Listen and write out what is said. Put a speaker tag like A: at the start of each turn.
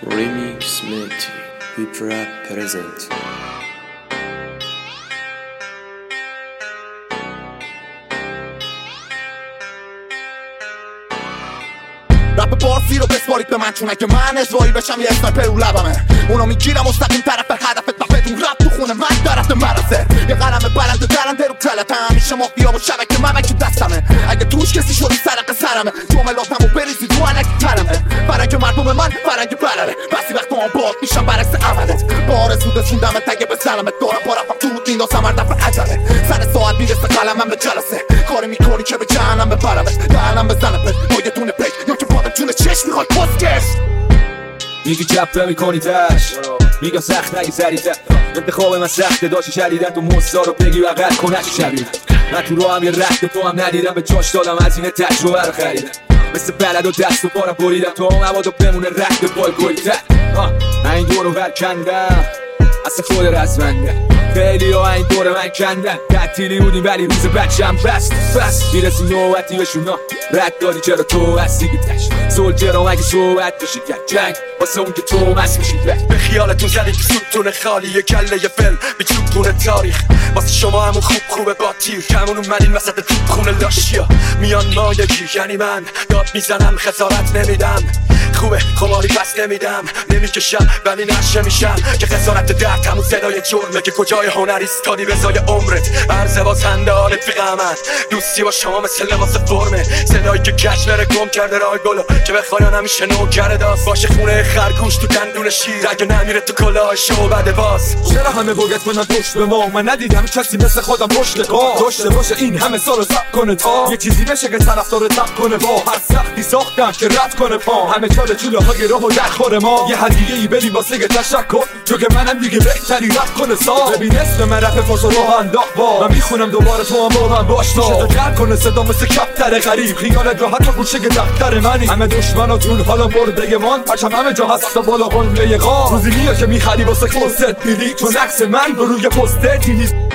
A: Remix Meti Hip Rap present.
B: رپ بارسی رو بسپارید به من، چون اگه من اجرایی بشم یه اسنایپر رو لبمه. اونو میگیرم مستقیم طرف هدفت و بدون رپ تو خونه من طرف مرسه. یه قلم بلند درنده رو تلتم، میشه مافیا و شبکه ممکی دستمه. اگه توش کسی شدی سرق سرمه، جملاتمو بریزید رو علکی ترمه. فرنگ مردم من فرنگ بلره، بسی وقت هم باد میشم برعکس عملت. بار زود سوندم تگه به سلمت، دارم با رفم تو رود میندازم هر دفعه عجله. سر ساعت میرسه قلمم به جلسه، کاری میکنی که به جهنم ببرمت. دهنم بزنمت با یه دونه پیک یا که بادم چونه چشم میخواد پسکش.
C: میگی چپه میکنی تش، میگم سخت نگی سریعتر. انتخاب من سخته، داشتی شدیدن تو مستا رو بگی و قد کنش شبیه. من تو رو هم یه رد تو هم ندیدم، به چاش دادم از این تجربه رو خریدم. مثل بلد و دست و پارم بریدم تو هم مبادا بمونه رد پای گویتر. من این دور رو برکندم، اصلا خود رزمنده. خیلی ها این دور من کندن، تعطیلی بودیم ولی روز بچم بس میرسیم نوبتی بهشون. رد داری چرا تو هستی گتش سولجرام اگه صحبت بشید یک جنگ واسه اون که تو مست میشید.
D: به خیالتون زدید که سوتون خالی یه کله یه فیلم بیچوبتون تاریخ. واسه شما همون خوبه با تیر کمون اومدین وسط توپ خونه لاشیا. میان مایگی یعنی من داد میزنم خسارت نمیدم. خوبه خماری پس نمیدم، نمیکشم ولی نشه میشم. که خسارت درد همون صدای جرمه که کجای هنر ایستادی بزای عمرت. عرض باز هندانت فی قامت، دوستی با شما مثل لباس فرمه. صدایی که کشمره گم کرده رای گلو، که بخواین همیشه نوکر داست. باشه خونه خرگوش تو دندون شیر، اگه نمیره تو کلاه شو بده باز.
C: چرا همه بوگت کنن پشت به ما؟ من ندیدم کسی مثل خودم پشت کار داشته باشه این همه سال رو زب کنه تا یه چیزی بشه که طرفدار تب کنه. با هر سختی ساختم که رد کنه پا، همه چاله چوله های راه و در خوره ما. یه هدیه ای بدیم واسه تشکر، چون که منم دیگه بهتری رد کنه سا. ببین اسم من رپ فارس رو انداخت با من میخونم دوباره تو هم با من باش تا جر کنه صدا مثل کفتر غریب. خیالت راحت و گوشه که دفتر منی. همه دشمناتون حالا برده من، پشم همه جا هست تا بالا قله قا. روزی میاد که میخری واسه کنسرت میدی، چون عکس من رو روی پستر نیست.